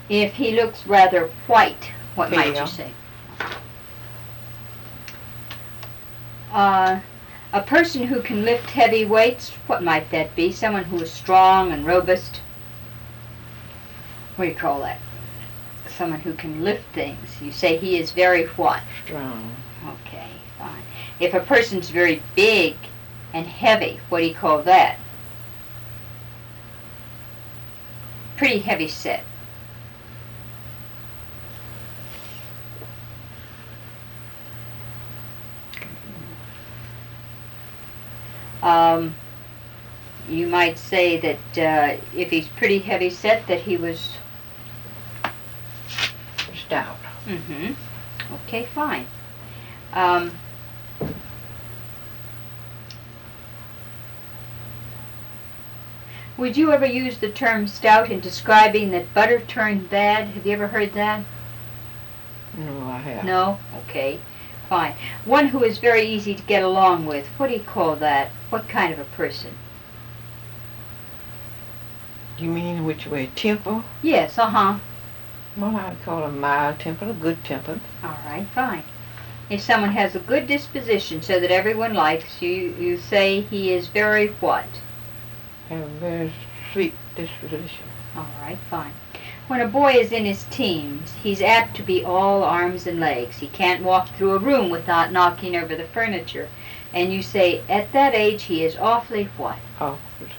If he looks rather white, what might Pale. you say? A person who can lift heavy weights, what might that be? Someone who is strong and robust. What do you call that? Someone who can lift things. You say he is very what? Strong. Okay, fine. If a person's very big and heavy, what do you call that? Pretty heavy set. You might say that if he's pretty heavy set, that he was... Stout. Mm-hmm. Okay, fine. Would you ever use the term stout in describing that butter turned bad? Have you ever heard that? No, I have. No? Okay, fine. One who is very easy to get along with, what do you call that? What kind of a person? You mean which way? Temper? Yes, uh-huh. Well, I'd call him mild-tempered or good-tempered. All right, fine. If someone has a good disposition so that everyone likes you, you say he is very what? Have a very sweet disposition. All right, fine. When a boy is in his teens, he's apt to be all arms and legs. He can't walk through a room without knocking over the furniture. And you say, at that age, he is awfully what? Awkward.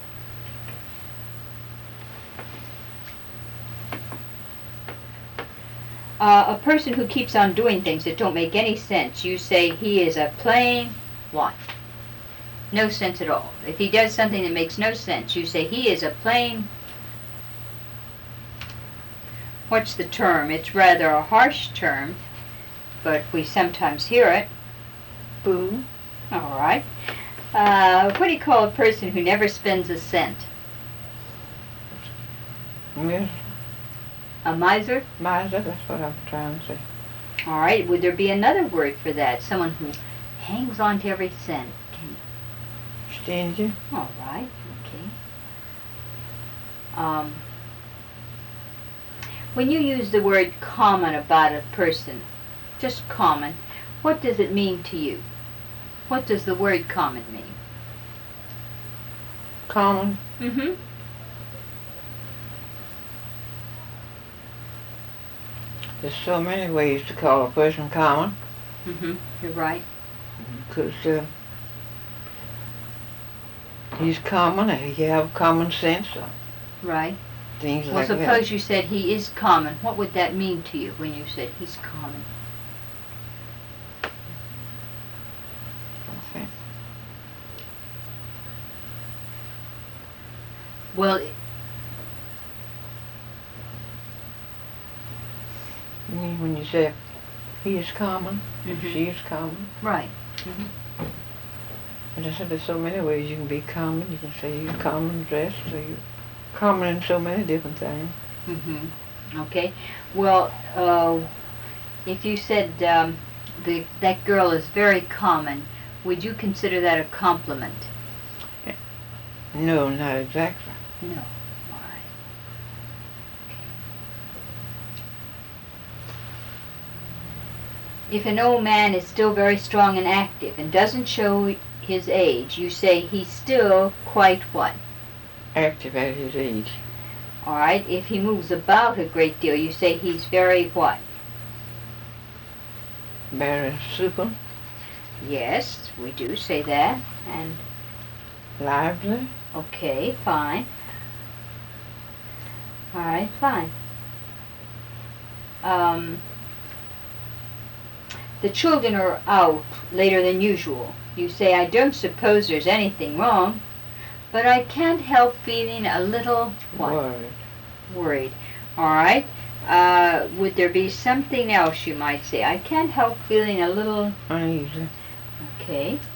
A person who keeps on doing things that don't make any sense, you say he is a plain what? No sense at all. If he does something that makes no sense, you say he is a plain... What's the term? It's rather a harsh term, but we sometimes hear it. Boo. All right. What do you call a person who never spends a cent? Miss A miser? Miser, that's what I'm trying to say. All right. Would there be another word for that? Someone who hangs on to every cent. Stingy. All right. Okay. When you use the word common about a person, just common, what does it mean to you? What does the word common mean? Common. Mm-hmm. There's so many ways to call a person common. Mm-hmm. You're right. Because he's common, and he have common sense, or Right. things Well, like that. suppose you said he is common. What would that mean to you when you said he's common? Okay. Well, You mean when you say he is common, Mhm. she is common? right. And I said there's so many ways you can be common. You can say you're common dressed, or you're common in so many different things. Mm-hmm. Okay. Well, if you said that girl is very common, would you consider that a compliment? No, not exactly. No. All right. If an old man is still very strong and active and doesn't show his age, you say he's still quite what? Active at his age. All right. If he moves about a great deal, you say he's very what? Very super, Yes, we do say that. And lively. okay, fine. All right, fine. The children are out later than usual. You say, I don't suppose there's anything wrong, but I can't help feeling a little what? Word. Worried. All right. Would there be something else you might say? I can't help feeling a little... Uneasy. Okay.